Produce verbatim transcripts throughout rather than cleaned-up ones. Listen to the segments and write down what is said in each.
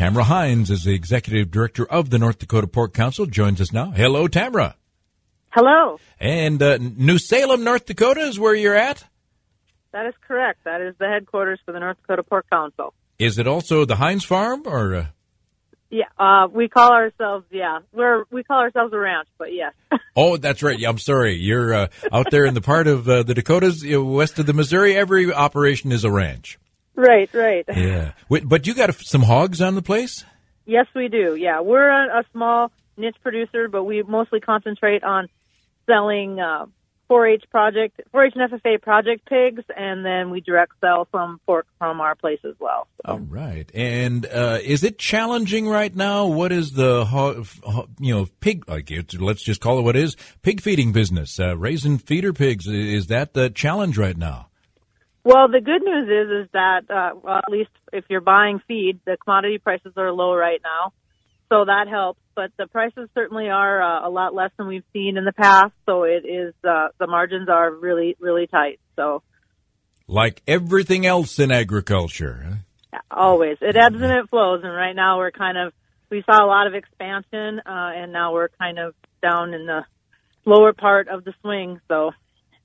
Tamara Hines is the Executive Director of the North Dakota Pork Council, joins us now. Hello, Tamara. Hello. And uh, New Salem, North Dakota is where you're at? That is correct. That is the headquarters for the North Dakota Pork Council. Is it also the Hines Farm, or? Uh... Yeah, uh, we call ourselves, yeah, we're, we call ourselves a ranch, but yes. Oh, that's right. Yeah, I'm sorry. You're uh, out there in the part of uh, the Dakotas, you know, west of the Missouri. Every operation is a ranch. Right, right. Yeah. Wait, but you got some hogs on the place? Yes, we do. Yeah, we're a, a small niche producer, but we mostly concentrate on selling uh, four H project, four H and F F A project pigs, and then we direct sell some pork from our place as well. So. All right. And uh, is it challenging right now? What is the ho- ho- you know pig? Like, let's just call it what it is: pig feeding business, uh, raising feeder pigs. Is that the challenge right now? Well, the good news is is that uh, well, at least if you're buying feed, the commodity prices are low right now, so that helps. But the prices certainly are uh, a lot less than we've seen in the past. So it is uh, the margins are really really tight. So, like everything else in agriculture, huh? Always it ebbs and it flows. And right now we're kind of we saw a lot of expansion, uh, and now we're kind of down in the lower part of the swing. So.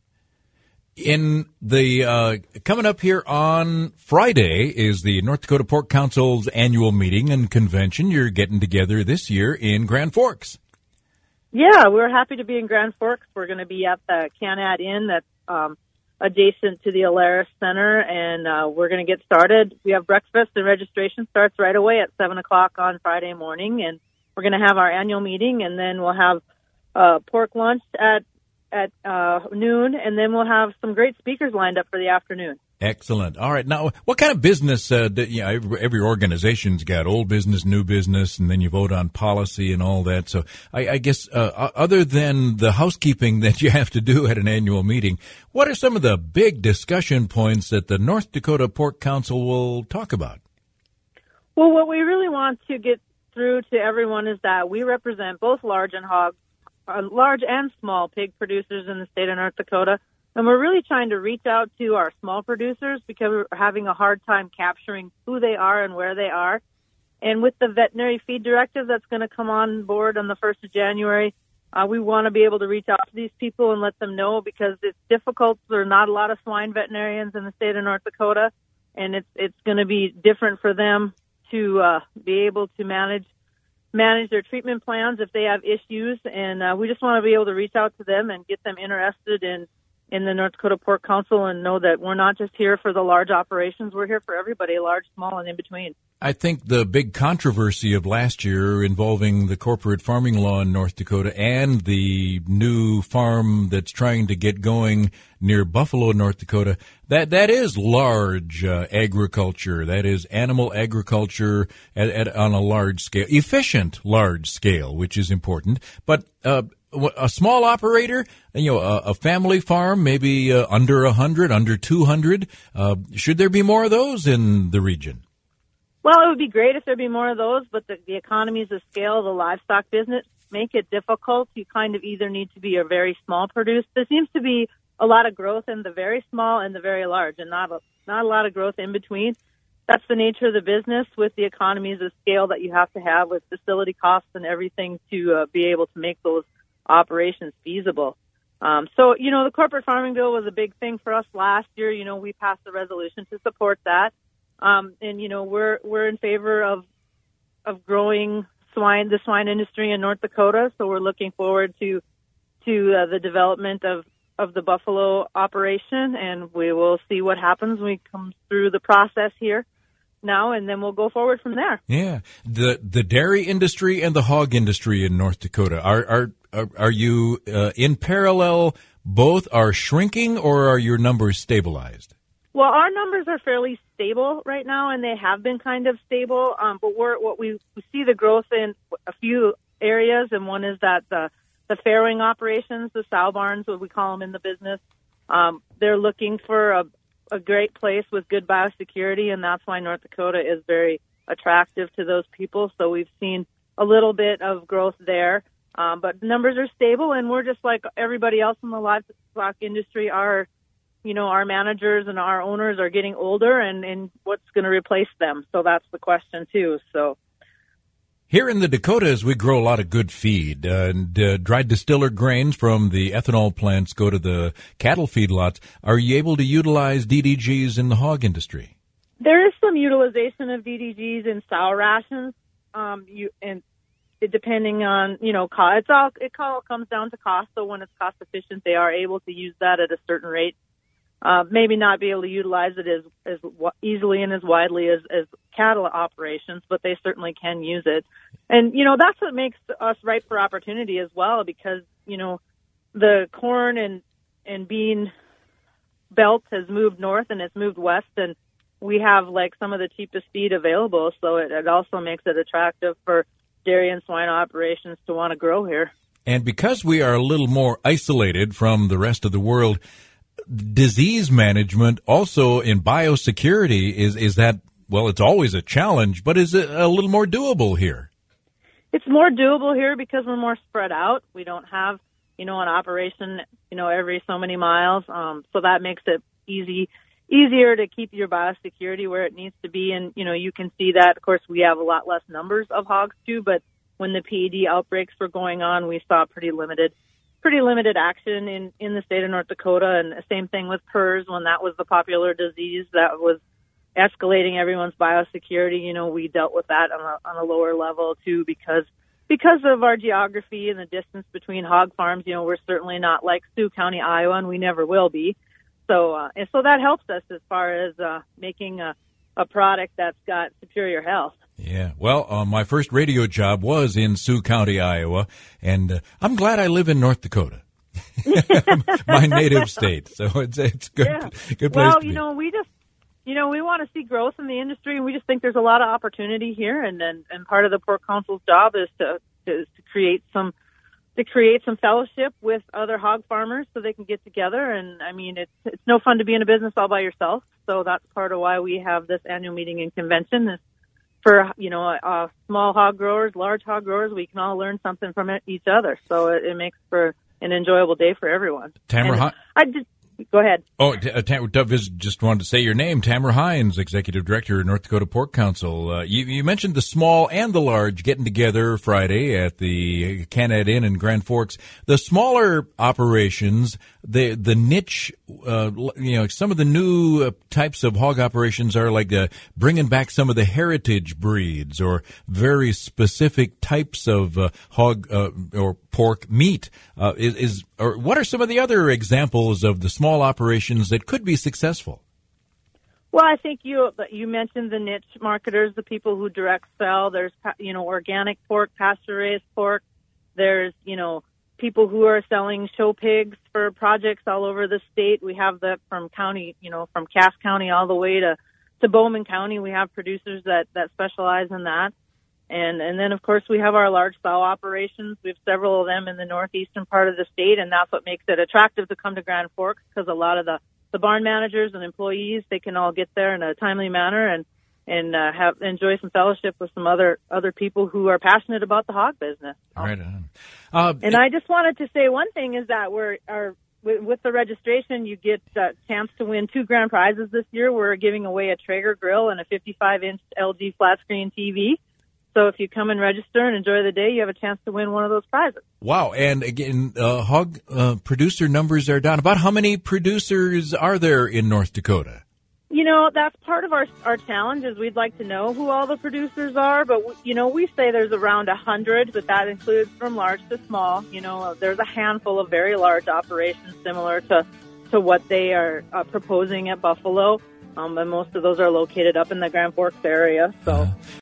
In the uh, coming up here on Friday is the North Dakota Pork Council's annual meeting and convention. You're getting together this year in Grand Forks. Yeah, we're happy to be in Grand Forks. We're going to be at the Canad Inn that's um, adjacent to the Alaris Center, and uh, we're going to get started. We have breakfast, and registration starts right away at seven o'clock on Friday morning, and we're going to have our annual meeting, and then we'll have uh, pork lunch at at uh, noon, and then we'll have some great speakers lined up for the afternoon. Excellent. All right. Now, what kind of business, uh, do, you know, every, every organization's got old business, new business, and then you vote on policy and all that. So I, I guess uh, other than the housekeeping that you have to do at an annual meeting, what are some of the big discussion points that the North Dakota Pork Council will talk about? Well, what we really want to get through to everyone is that we represent both large and hog Uh, large and small pig producers in the state of North Dakota. And we're really trying to reach out to our small producers because we're having a hard time capturing who they are and where they are. And with the veterinary feed directive that's going to come on board on the first of January, uh, we want to be able to reach out to these people and let them know because it's difficult. There are not a lot of swine veterinarians in the state of North Dakota, and it's it's going to be different for them to uh, be able to manage manage their treatment plans if they have issues, and uh, we just want to be able to reach out to them and get them interested in, in the North Dakota Pork Council and know that we're not just here for the large operations, we're here for everybody, large, small, and in between. I think the big controversy of last year involving the corporate farming law in North Dakota and the new farm that's trying to get going near Buffalo, North Dakota, that that is large uh, agriculture. That is animal agriculture at, at, on a large scale, efficient large scale, which is important. But uh, a small operator, you know, a, a family farm, maybe uh, under one hundred, under two hundred, uh, should there be more of those in the region? Well, it would be great if there'd be more of those, but the, the economies of scale, the livestock business, make it difficult. You kind of either need to be a very small producer. There seems to be a lot of growth in the very small and the very large, and not a, not a lot of growth in between. That's the nature of the business with the economies of scale that you have to have with facility costs and everything to uh, be able to make those operations feasible. Um, so, you know, the corporate farming bill was a big thing for us last year. You know, we passed a resolution to support that. Um, and, you know, we're, we're in favor of, of growing swine, the swine industry in North Dakota. So we're looking forward to, to uh, the development of, of the Buffalo operation, and we will see what happens when we come through the process here now, and then we'll go forward from there. Yeah. The, the dairy industry and the hog industry in North Dakota, are, are, are, are you, uh, in parallel, both are shrinking, or are your numbers stabilized? Well, our numbers are fairly stable right now, and they have been kind of stable. Um, but we're what we, we see the growth in a few areas, and one is that the the farrowing operations, the sow barns, what we call them in the business, um, they're looking for a, a great place with good biosecurity, and that's why North Dakota is very attractive to those people. So we've seen a little bit of growth there, um, but numbers are stable, and we're just like everybody else in the livestock industry. Our You know, our managers and our owners are getting older, and, and what's going to replace them? So that's the question, too. So Here in the Dakotas, we grow a lot of good feed, uh, and uh, dried distiller grains from the ethanol plants go to the cattle feedlots. Are you able to utilize D D Gs in the hog industry? There is some utilization of D D Gs in sow rations, um, you, and it, depending on, you know, cost, it's all, it all comes down to cost. So when it's cost efficient, they are able to use that at a certain rate. Uh, maybe not be able to utilize it as, as easily and as widely as, as cattle operations, but they certainly can use it. And, you know, that's what makes us ripe for opportunity as well, because, you know, the corn and, and bean belt has moved north and it's moved west, and we have like some of the cheapest feed available. So it, it also makes it attractive for dairy and swine operations to want to grow here. And because we are a little more isolated from the rest of the world, disease management also in biosecurity, is, is that, well, it's always a challenge, but is it a little more doable here? It's more doable here because we're more spread out. We don't have, you know, an operation, you know, every so many miles. Um, so that makes it easy, easier to keep your biosecurity where it needs to be. And, you know, you can see that, of course, we have a lot less numbers of hogs too, but when the P E D outbreaks were going on, we saw pretty limited pretty limited action in, in the state of North Dakota. And the same thing with P R R S when that was the popular disease that was escalating everyone's biosecurity. You know, we dealt with that on a, on a lower level too, because, because of our geography and the distance between hog farms. You know, we're certainly not like Sioux County, Iowa, and we never will be. So, uh, and so that helps us as far as, uh, making a, a product that's got superior health. Yeah, well, uh, my first radio job was in Sioux County, Iowa, and uh, I'm glad I live in North Dakota, my native state. So it's it's good, yeah. good place well, to be. you know, we just, you know, we want to see growth in the industry, and we just think there's a lot of opportunity here. And and, and part of the Pork Council's job is to is to create some to create some fellowship with other hog farmers so they can get together. And I mean, it's it's no fun to be in a business all by yourself. So that's part of why we have this annual meeting and convention. Is for, you know, uh, small hog growers, large hog growers, we can all learn something from it, each other. So it, it makes for an enjoyable day for everyone. Tamara, Hi- I just, go ahead. Oh, uh, Tam- just wanted to say your name, Tamara Hines, Executive Director of North Dakota Pork Council. Uh, you, you mentioned the small and the large getting together Friday at the Canad Inn in Grand Forks. The smaller operations, the the niche, uh, you know, some of the new uh, types of hog operations are like uh, bringing back some of the heritage breeds or very specific types of uh, hog uh, or pork meat. Uh, is, is or what are some of the other examples of the small operations that could be successful? Well, I think you you mentioned the niche marketers, the people who direct sell. There's, you know, organic pork, pasture-raised pork. There's, you know, people who are selling show pigs for projects all over the state. We have that from county, you know, from Cass County all the way to, to Bowman County. We have producers that, that specialize in that. And and then, of course, we have our large sow operations. We have several of them in the northeastern part of the state, and that's what makes it attractive to come to Grand Forks, because a lot of the, the barn managers and employees, they can all get there in a timely manner and and uh, have enjoy some fellowship with some other other people who are passionate about the hog business. Right on. Uh, and I just wanted to say one thing is that we're our with, with the registration, you get a chance to win two grand prizes this year. We're giving away a Traeger grill and a fifty-five inch L G flat screen T V. So if you come and register and enjoy the day, you have a chance to win one of those prizes. Wow. And again, uh, hog uh, producer numbers are down. About how many producers are there in North Dakota? You know, that's part of our our challenge is we'd like to know who all the producers are. But, we, you know, we say there's around one hundred, but that includes from large to small. You know, there's a handful of very large operations similar to, to what they are uh, proposing at Buffalo. Um, and most of those are located up in the Grand Forks area. So. Uh-huh.